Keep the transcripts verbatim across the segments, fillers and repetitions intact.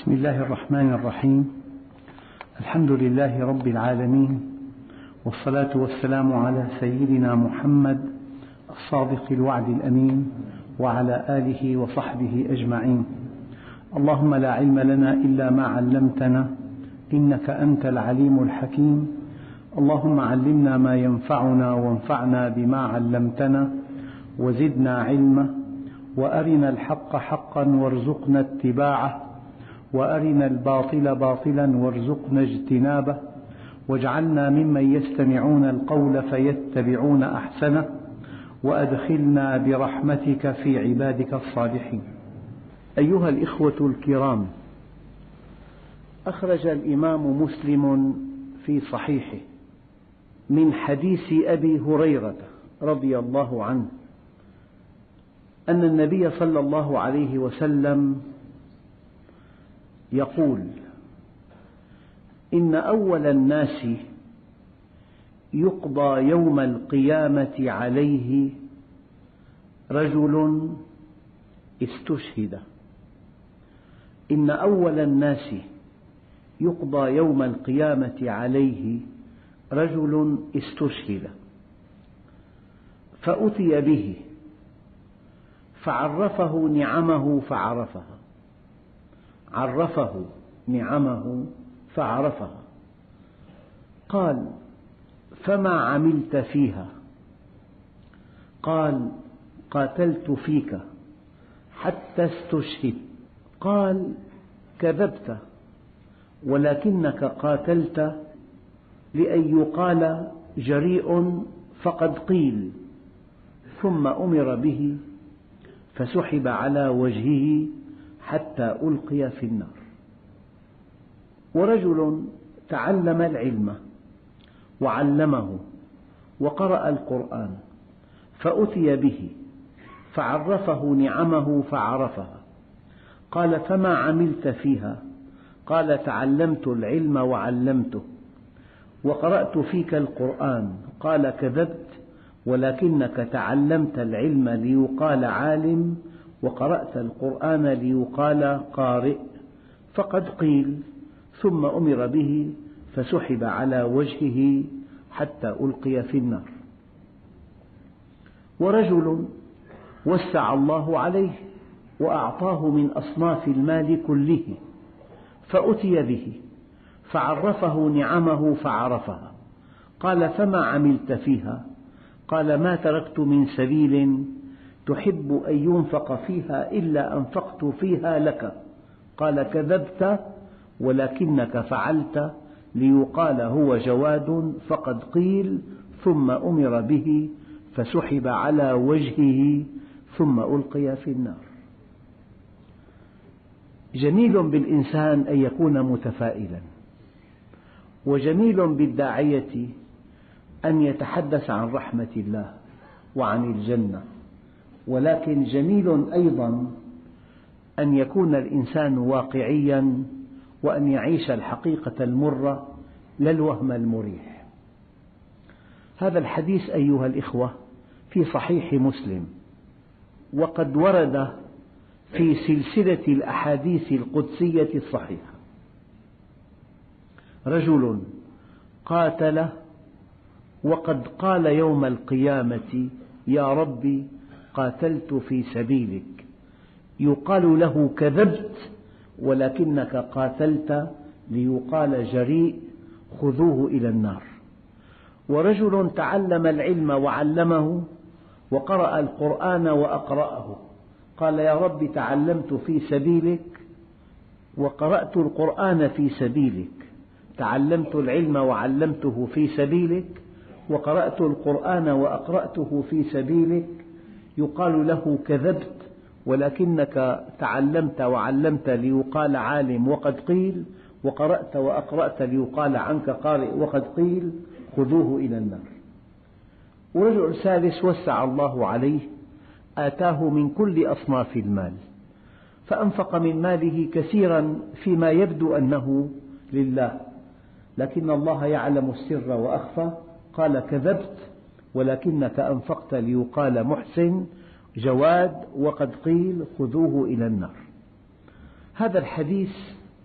بسم الله الرحمن الرحيم. الحمد لله رب العالمين، والصلاة والسلام على سيدنا محمد الصادق الوعد الأمين، وعلى آله وصحبه أجمعين. اللهم لا علم لنا إلا ما علمتنا، إنك أنت العليم الحكيم. اللهم علمنا ما ينفعنا وانفعنا بما علمتنا وزدنا علما، وأرنا الحق حقا وارزقنا اتباعه، وأرنا الباطل باطلا وارزقنا اجتنابه، واجعلنا ممن يستمعون القول فيتبعون أحسنه، وأدخلنا برحمتك في عبادك الصالحين. أيها الإخوة الكرام، أخرج الإمام مسلم في صحيحه من حديث أبي هريرة رضي الله عنه أن النبي صلى الله عليه وسلم يقول: إن أول الناس يقضى يوم القيامة عليه رجل استشهد. إن أول الناس يقضى يوم القيامة عليه رجل استشهد، فأتي به فعرفه نعمه فعرفها عرفه نعمه فعرفها قال: فما عملت فيها؟ قال: قاتلت فيك حتى استشهدت. قال: كذبت، ولكنك قاتلت لأن يقال جريء فقد قيل. ثم أمر به فسحب على وجهه حتى ألقي في النار. ورجل تعلم العلم وعلمه وقرأ القرآن، فأتي به فعرفه نعمه فعرفها. قال: فما عملت فيها؟ قال: تعلمت العلم وعلمته، وقرأت فيك القرآن. قال: كذبت، ولكنك تعلمت العلم ليقال عالم، وقرأت القرآن ليقال قارئ، فقد قيل. ثم أمر به فسحب على وجهه حتى ألقي في النار. ورجل وسع الله عليه وأعطاه من أصناف المال كله، فأتي به فعرفه نعمه فعرفها. قال: فما عملت فيها؟ قال: ما تركت من سبيل تحب أن ينفق فيها إلا أنفقت فيها لك. قال: كذبت، ولكنك فعلت ليقال هو جواد فقد قيل. ثم أمر به فسحب على وجهه ثم ألقي في النار. جميل بالإنسان أن يكون متفائلا، وجميل بالداعية أن يتحدث عن رحمة الله وعن الجنة، ولكن جميل أيضا أن يكون الإنسان واقعيا، وأن يعيش الحقيقة المرة لا الوهم المريح. هذا الحديث أيها الإخوة في صحيح مسلم، وقد ورد في سلسلة الأحاديث القدسية الصحيحة. رجل قاتل وقد قال يوم القيامة: يا ربي قاتلت في سبيلك. يقال له: كذبت، ولكنك قاتلت ليقال جريء، خذوه إلى النار. ورجل تعلم العلم وعلمه وقرأ القرآن وأقرأه. قال: يا رب تعلمت في سبيلك وقرأت القرآن في سبيلك. تعلمت العلم وعلمته في سبيلك، وقرأت القرآن وأقرأته في سبيلك. يقال له: كذبت، ولكنك تعلمت وعلمت ليقال عالم وقد قيل، وقرأت وأقرأت ليقال عنك قارئ وقد قيل، خذوه إلى النار. ورجل ثالث وسع الله عليه، آتاه من كل أصناف المال، فأنفق من ماله كثيرا فيما يبدو أنه لله، لكن الله يعلم السر وأخفى. قال: كذبت، ولكنك أنفقت ليقال محسن جواد، وقد قيل خذوه إلى النار. هذا الحديث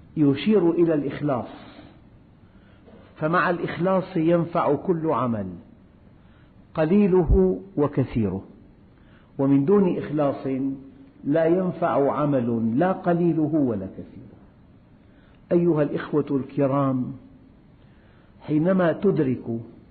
يشير إلى الإخلاص، فمع الإخلاص ينفع كل عمل قليله وكثيره، ومن دون إخلاص لا ينفع عمل لا قليله ولا كثيره. أيها الإخوة الكرام، حينما تدرك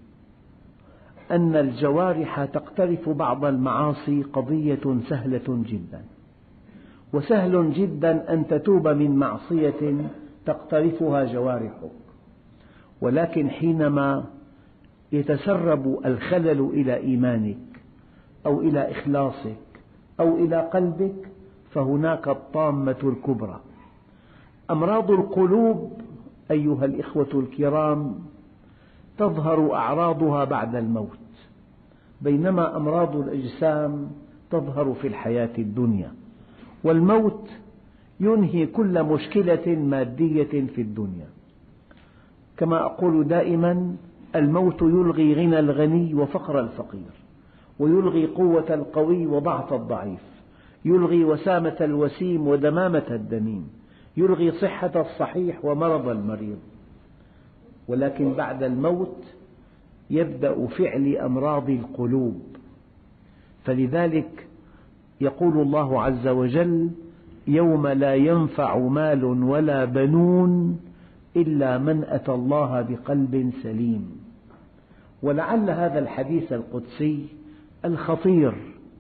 أن الجوارح تقترف بعض المعاصي قضية سهلة جدا، وسهل جدا أن تتوب من معصية تقترفها جوارحك، ولكن حينما يتسرب الخلل إلى إيمانك أو إلى إخلاصك أو إلى قلبك فهناك الطامة الكبرى. أمراض القلوب أيها الإخوة الكرام تظهر أعراضها بعد الموت، بينما أمراض الأجسام تظهر في الحياة الدنيا، والموت ينهي كل مشكلة مادية في الدنيا. كما أقول دائما: الموت يلغي غنى الغني وفقر الفقير، ويلغي قوة القوي وضعف الضعيف، يلغي وسامة الوسيم ودمامة الدميم، يلغي صحة الصحيح ومرض المريض. ولكن بعد الموت يبدأ فعل أمراض القلوب، فلذلك يقول الله عز وجل: يوم لا ينفع مال ولا بنون إلا من أتى الله بقلب سليم. ولعل هذا الحديث القدسي الخطير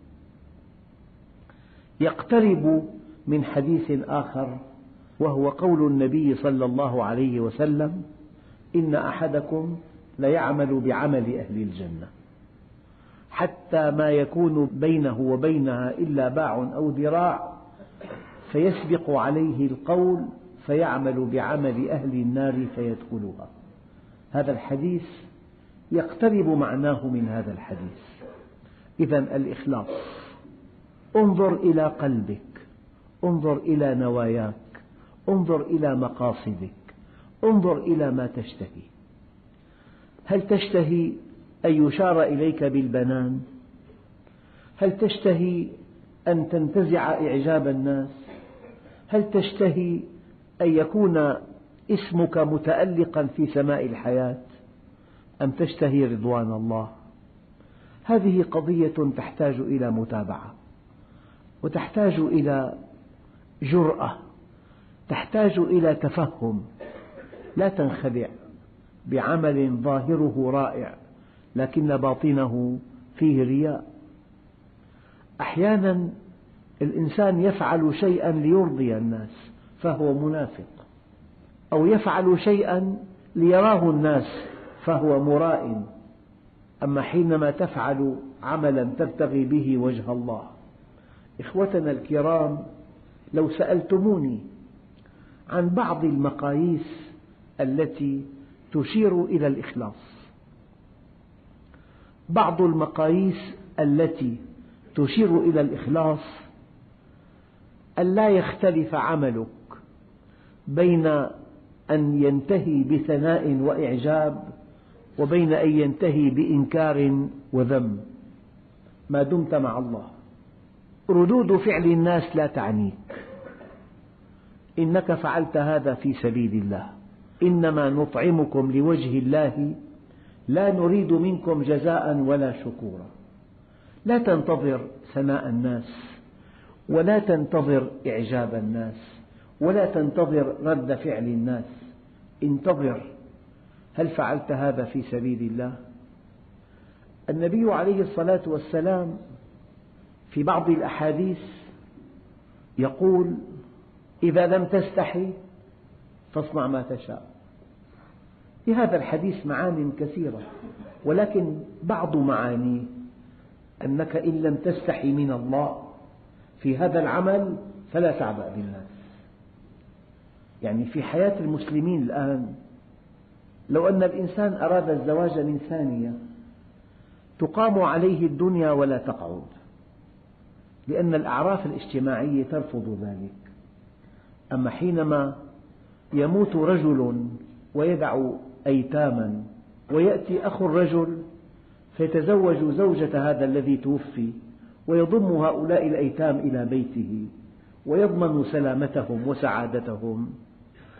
يقترب من حديث آخر، وهو قول النبي صلى الله عليه وسلم: إن أحدكم ليعمل بعمل أهل الجنة حتى ما يكون بينه وبينها إلا باع أو ذراع، فيسبق عليه القول فيعمل بعمل أهل النار فيدخلها. هذا الحديث يقترب معناه من هذا الحديث. إذن الإخلاص، انظر إلى قلبك، انظر إلى نواياك، انظر إلى مقاصدك، انظر إلى ما تشتهي. هل تشتهي أن يشار إليك بالبنان؟ هل تشتهي أن تنتزع إعجاب الناس؟ هل تشتهي أن يكون اسمك متألقا في سماء الحياة؟ أم تشتهي رضوان الله؟ هذه قضية تحتاج إلى متابعة، وتحتاج إلى جرأة، تحتاج إلى تفهم. لا تنخدع بعمل ظاهره رائع لكن باطنه فيه رياء. أحيانا الإنسان يفعل شيئا ليرضي الناس فهو منافق، أو يفعل شيئا ليراه الناس فهو مراء. أما حينما تفعل عملا تبتغي به وجه الله، إخوتنا الكرام، لو سألتموني عن بعض المقاييس التي تشير إلى الإخلاص، بعض المقاييس التي تشير إلى الإخلاص: ألا يختلف عملك بين أن ينتهي بثناء وإعجاب وبين أن ينتهي بإنكار وذم ما دمت مع الله. ردود فعل الناس لا تعنيك، إنك فعلت هذا في سبيل الله، إنما نطعمكم لوجه الله لا نريد منكم جزاء ولا شكورا. لا تنتظر ثناء الناس، ولا تنتظر إعجاب الناس، ولا تنتظر رد فعل الناس. انتظر، هل فعلت هذا في سبيل الله؟ النبي عليه الصلاة والسلام في بعض الأحاديث يقول: إذا لم تستحي فاصنع ما تشاء. في هذا الحديث معان كثيرة، ولكن بعض معانيه أنك إن لم تستحي من الله في هذا العمل فلا تعبأ بالناس. يعني في حياة المسلمين الآن لو أن الإنسان أراد الزواج من ثانية تقام عليه الدنيا ولا تقعد، لأن الأعراف الاجتماعية ترفض ذلك. أما حينما يموت رجل ويدع أيتاما ويأتي أخو الرجل فيتزوج زوجة هذا الذي توفي ويضم هؤلاء الأيتام إلى بيته ويضمن سلامتهم وسعادتهم،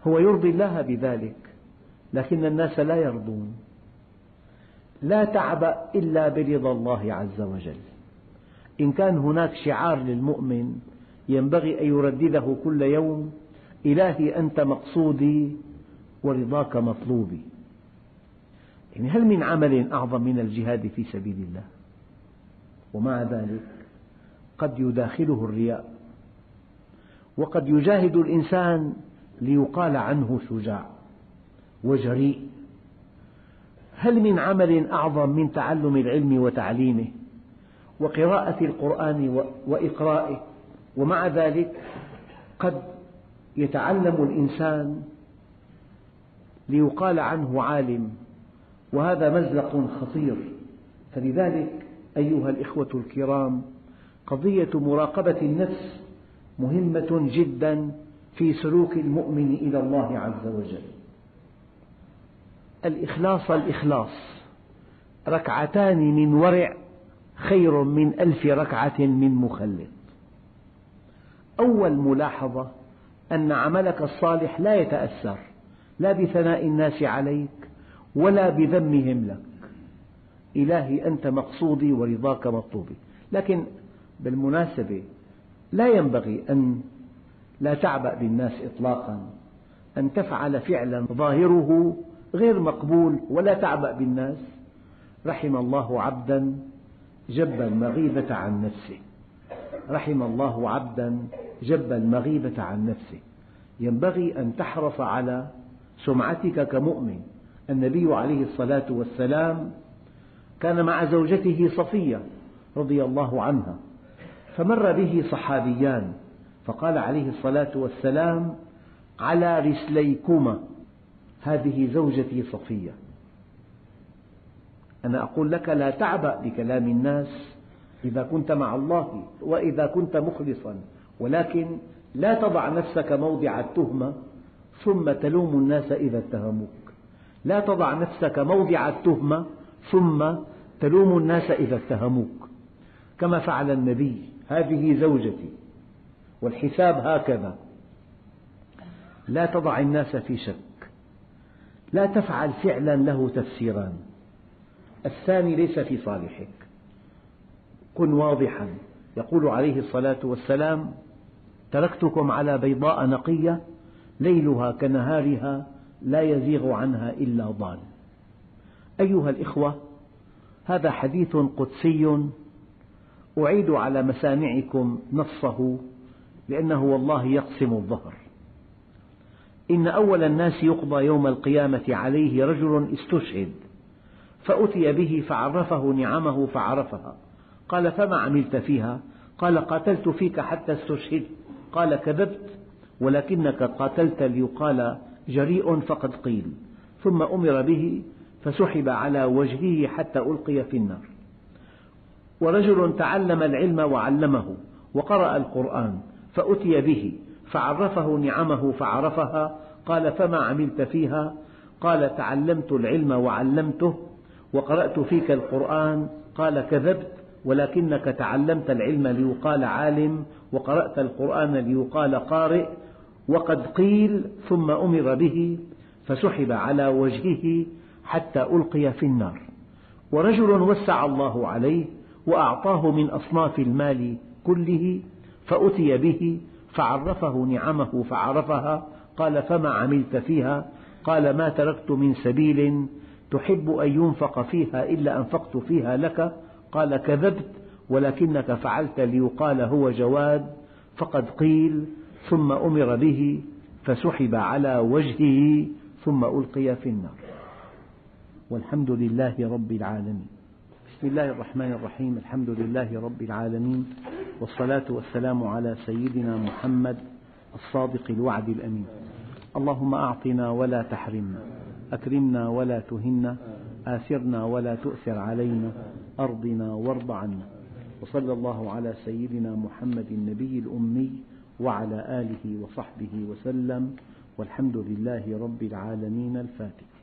هو يرضي الله بذلك، لكن الناس لا يرضون. لا تعبأ إلا برضا الله عز وجل. إن كان هناك شعار للمؤمن ينبغي أن يردده كل يوم: إلهي أنت مقصودي ورضاك مطلوبي. يعني هل من عمل أعظم من الجهاد في سبيل الله؟ ومع ذلك قد يداخله الرياء، وقد يجاهد الإنسان ليقال عنه شجاع وجريء. هل من عمل أعظم من تعلم العلم وتعليمه وقراءة القرآن وإقرائه؟ ومع ذلك قد يتعلم الإنسان ليقال عنه عالم، وهذا مزلق خطير. فلذلك أيها الإخوة الكرام، قضية مراقبة النفس مهمة جدا في سلوك المؤمن إلى الله عز وجل. الإخلاص الإخلاص، ركعتان من ورع خير من ألف ركعة من مخلط. أول ملاحظة أن عملك الصالح لا يتأثر لا بثناء الناس عليك ولا بذمهم لك. إلهي أنت مقصودي ورضاك مطلوبي. لكن بالمناسبة لا ينبغي أن لا تعبأ بالناس إطلاقا، أن تفعل فعلا ظاهره غير مقبول ولا تعبأ بالناس. رحم الله عبدا جب المغيبة عن نفسه، رحم الله عبدا جب المغيبة عن نفسه. ينبغي أن تحرص على سمعتك كمؤمن. النبي عليه الصلاة والسلام كان مع زوجته صفية رضي الله عنها، فمر به صحابيان فقال عليه الصلاة والسلام: على رسليكما، هذه زوجتي صفية. أنا أقول لك لا تعبأ بكلام الناس إذا كنت مع الله وإذا كنت مخلصا، ولكن لا تضع نفسك موضع التهمة ثم تلوم الناس إذا اتهموك. لا تضع نفسك موضع التهمة ثم تلوم الناس إذا اتهموك، كما فعل النبي: هذه زوجتي والحساب هكذا. لا تضع الناس في شك، لا تفعل فعلا له تفسيران. الثاني ليس في صالحك، كن واضحا. يقول عليه الصلاة والسلام: تركتكم على بيضاء نقية ليلها كنهارها لا يزيغ عنها إلا ضال. أيها الإخوة، هذا حديث قدسي أعيد على مسامعكم نصه لأنه والله يقسم الظهر. إن أول الناس يقضى يوم القيامة عليه رجل استشهد، فأتي به فعرفه نعمه فعرفها. قال: فما عملت فيها؟ قال: قاتلت فيك حتى استشهدت. قال: كذبت، ولكنك قاتلت ليقال جريء فقد قيل. ثم أمر به فسحب على وجهه حتى ألقي في النار. ورجل تعلم العلم وعلمه وقرأ القرآن، فأتي به فعرفه نعمه فعرفها. قال: فما عملت فيها؟ قال: تعلمت العلم وعلمته وقرأت فيك القرآن. قال: كذبت، ولكنك تعلمت العلم ليقال عالم وقرأت القرآن ليقال قارئ. وقد قيل. ثم أمر به فسحب على وجهه حتى ألقي في النار. ورجل وسع الله عليه وأعطاه من أصناف المال كله، فأتي به فعرفه نعمه فعرفها. قال: فما عملت فيها؟ قال: ما تركت من سبيل تحب أن ينفق فيها إلا أنفقت فيها لك. قال: كذبت، ولكنك فعلت ليقال هو جواد. فقد قيل. ثم أمر به فسحب على وجهه ثم ألقي في النار. والحمد لله رب العالمين. بسم الله الرحمن الرحيم. الحمد لله رب العالمين، والصلاة والسلام على سيدنا محمد الصادق الوعد الأمين. اللهم أعطنا ولا تحرمنا، أكرمنا ولا تهنا، آثرنا ولا تؤثر علينا، أرضنا وارض عنا. وصلى الله على سيدنا محمد النبي الأمي وعلى آله وصحبه وسلم، والحمد لله رب العالمين. الفاتحة.